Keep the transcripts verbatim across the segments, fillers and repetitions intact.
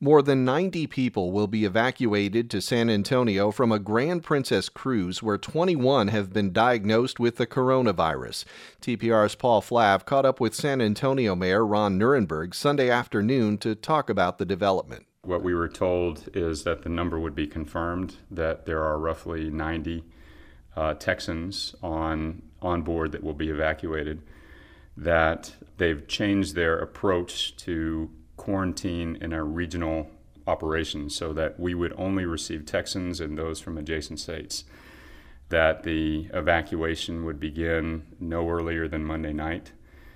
More than ninety people will be evacuated to San Antonio from a Grand Princess cruise where twenty-one have been diagnosed with the coronavirus. T P R's Paul Flav caught up with San Antonio Mayor Ron Nirenberg Sunday afternoon to talk about the development. What we were told is that the number would be confirmed, that there are roughly ninety uh, Texans on, on board that will be evacuated, that they've changed their approach to quarantine in our regional operations so that we would only receive Texans and those from adjacent states, that the evacuation would begin no earlier than Monday night,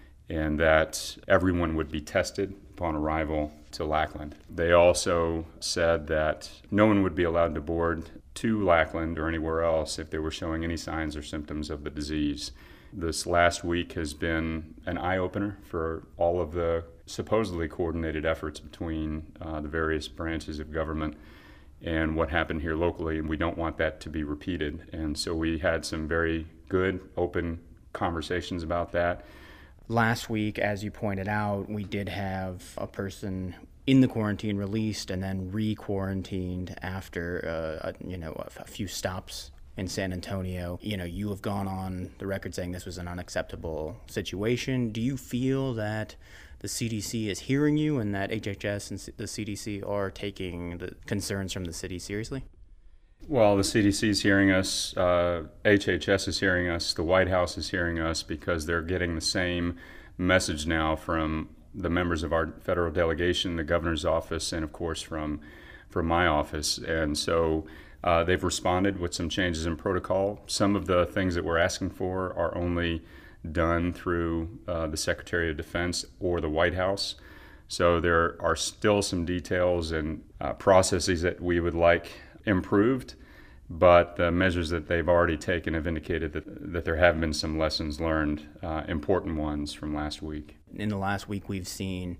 and that everyone would be tested upon arrival to Lackland. They also said that no one would be allowed to board to Lackland or anywhere else if they were showing any signs or symptoms of the disease. This last week has been an eye-opener for all of the supposedly coordinated efforts between uh, the various branches of government and what happened here locally, and we don't want that to be repeated. And so we had some very good, open conversations about that. Last week, as you pointed out, we did have a person in the quarantine released and then re-quarantined after, uh, you know, a, a few stops in San Antonio. You know, you have gone on the record saying this was an unacceptable situation. Do you feel that the C D C is hearing you and that H H S and the C D C are taking the concerns from the city seriously? Well, the C D C is hearing us, uh, H H S is hearing us, the White House is hearing us, because they're getting the same message now from the members of our federal delegation, the governor's office, and of course from, from my office. And so uh, they've responded with some changes in protocol. Some of the things that we're asking for are only done through uh, the Secretary of Defense or the White House. So there are still some details and uh, processes that we would like improved, but the measures that they've already taken have indicated that, that there have been some lessons learned, uh, important ones from last week. In the last week, we've seen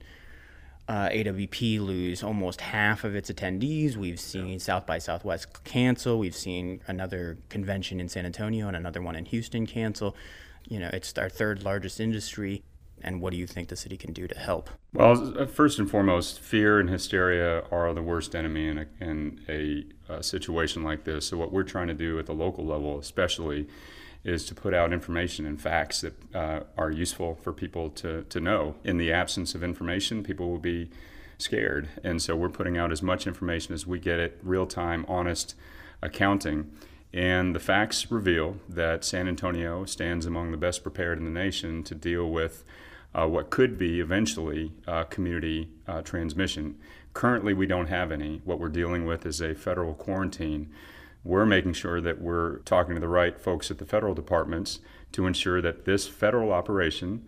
uh, A W P lose almost half of its attendees. We've seen yeah. South by Southwest cancel. We've seen another convention in San Antonio and another one in Houston cancel. You know, it's our third largest industry. And what do you think the city can do to help? Well, first and foremost, fear and hysteria are the worst enemy in a, in a, a situation like this. So what we're trying to do at the local level especially is to put out information and facts that uh, are useful for people to, to know. In the absence of information, people will be scared. And so we're putting out as much information as we get it, real-time, honest accounting. And the facts reveal that San Antonio stands among the best prepared in the nation to deal with uh, what could be eventually uh, community uh, transmission. Currently, we don't have any. What we're dealing with is a federal quarantine. We're making sure that we're talking to the right folks at the federal departments to ensure that this federal operation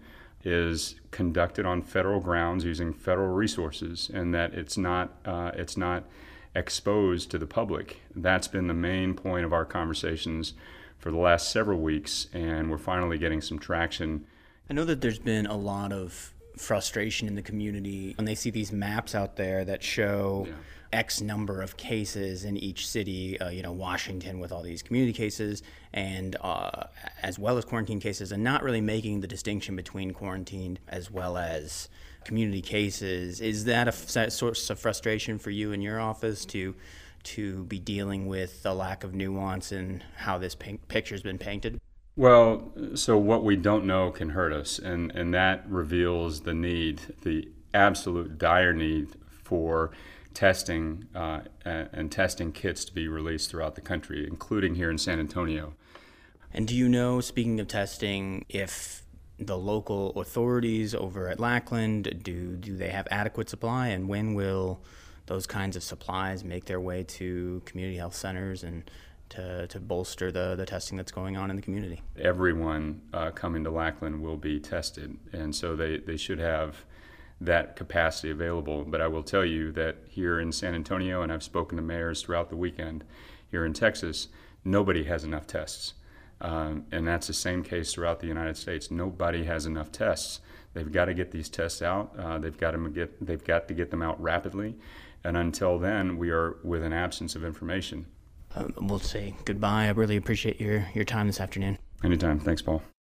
is conducted on federal grounds using federal resources, and that it's not uh, it's not exposed to the public. That's been the main point of our conversations for the last several weeks, and we're finally getting some traction. I know that there's been a lot of frustration in the community when they see these maps out there that show yeah. X number of cases in each city, uh, you know, Washington with all these community cases, and uh, as well as quarantine cases, and not really making the distinction between quarantined as well as community cases. Is that a source of frustration for you in your office to to be dealing with the lack of nuance in how this pink picture's been painted? Well, so what we don't know can hurt us, and, and that reveals the need, the absolute dire need for testing uh, and testing kits to be released throughout the country, including here in San Antonio. And do you know, speaking of testing, if the local authorities over at Lackland, do do they have adequate supply, and when will those kinds of supplies make their way to community health centers and to, to bolster the, the testing that's going on in the community? Everyone uh, coming to Lackland will be tested, and so they, they should have that capacity available. But I will tell you that here in San Antonio, and I've spoken to mayors throughout the weekend here in Texas, nobody has enough tests. Um, and that's the same case throughout the United States. Nobody has enough tests. They've got to get these tests out. Uh, they've got to get they've got to get them out rapidly. And until then, we are with an absence of information. Um, we'll say goodbye. I really appreciate your, your time this afternoon. Anytime. Thanks, Paul.